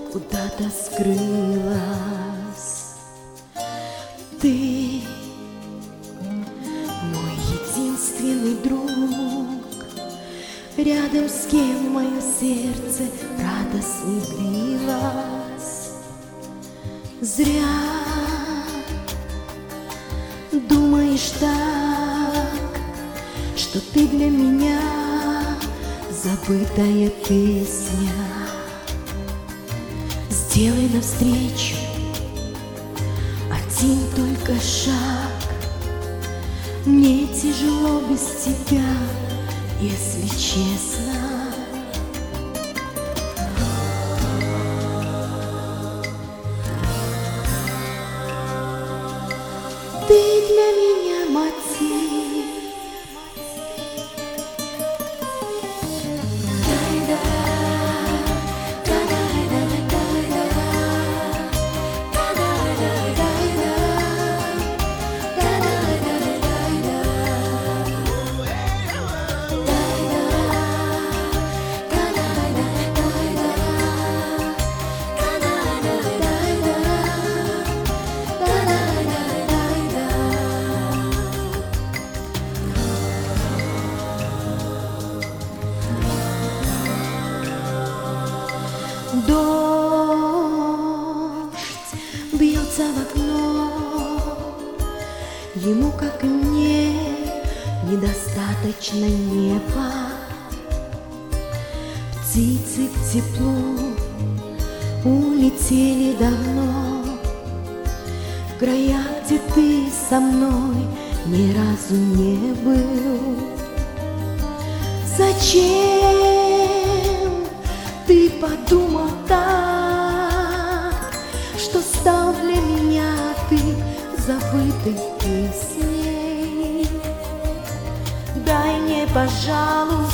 куда-то скрылась. Ты мой единственный друг, рядом с кем мое сердце радостно билось. Зря думаешь так, что ты для меня забытая песня. Сделай навстречу один только шаг. Мне тяжело без тебя, если честно. Ты для меня мотив. Дождь бьется в окно, ему, как и мне, недостаточно неба. Птицы к теплу улетели давно, в края, где ты со мной ни разу не был. Зачем ты подумал так, что стал для меня ты забытой песней? Дай мне, пожалуйста,